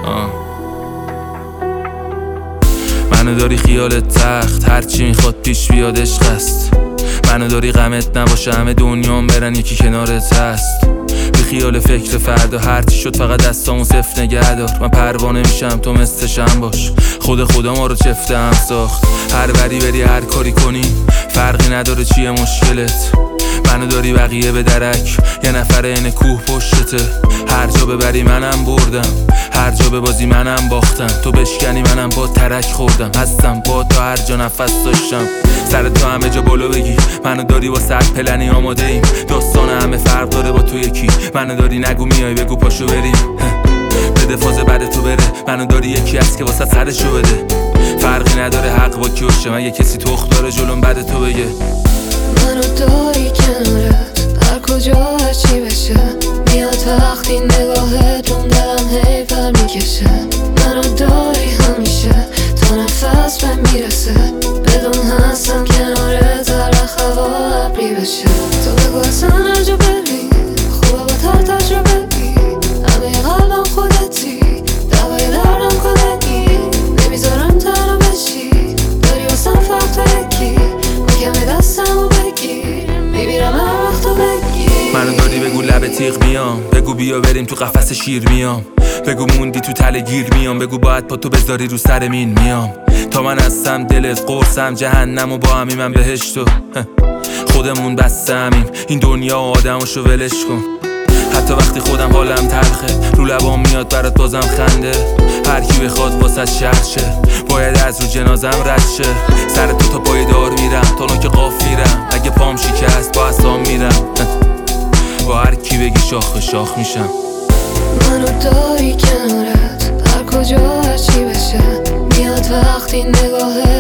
منو داری خیالت تخت، هرچی میخواد پیش بیاد عشق است. منو داری غمت نباشه همه دنیام برن یکی کنارت هست. بی خیال فکر فردا هرچی شد فقط دستامو صفر نگه دار. من پروانه میشم تو مثل شم باش. خدا ما رو چفته هم ساخت. هر بری بری هر کاری کنی فرقی نداره چیه مشکلت. منو داری بقیه به درک، یه نفر این کوه پشتته. هر جا ببری منم بردم، هر جا به بازی منم باختم. تو بشکنی منم با ترک خوردم. هستم با تو هر جا نفس داشتم. سر تو همه جا بالا بگی منو داری با صد پلنی آماده ایم. داستان همه فرق داره با تو یکی. منو داری نگو میای بگو پاشو بریم. بده فاز بعد تو بره. منو داری یکی هست که واسه سرشو بده. فرقی نداره حق با کی باشه. من یه کسی تخت داره جلوم بعد تو بگه. منو داری کنارت هر کجا هرچی بشه. میاد وقتی نگاهتون دلم هی پر میکشه. منو داری همیشه تا نفس به میرسه. بدون هستم کنارت هر وقت هوا ابری بشه. تو بگو اصلا هر جا بری خوبه با تر تجربه بی. همه قلبم خودتی دوای دردم خودتی. نمیذارم تنها بشی داری واسم فرق تو یکی. کمی دستمو بگیر میمیرم هر وقت تو بگیر. منو داری بگو لب تیغ میام. بگو بیا بریم تو قفس شیر میام. بگو موندی تو تله گیر میام. بگو باید پا تو بذاری رو سر مین میام. تا من هستم دلت قرصم جهنم و با همی من بهشتو. خودمون بسته همیم این دنیا و آدمشو ولش کن. حتی وقتی خودم حالم تلخه رو لبام میاد برات بازم خنده. هر کی بخواد واسه شهر شه باید از رو جنازم رد شه. سر تو تا پای دار میرم تا نوک قاف میرم. اگه پام شکست با اسام میرم. با هر کی بگی شاخ به شاخ میشم. منو داری کنارت هر کجا هرچی بشه. میاد وقتی نگاهت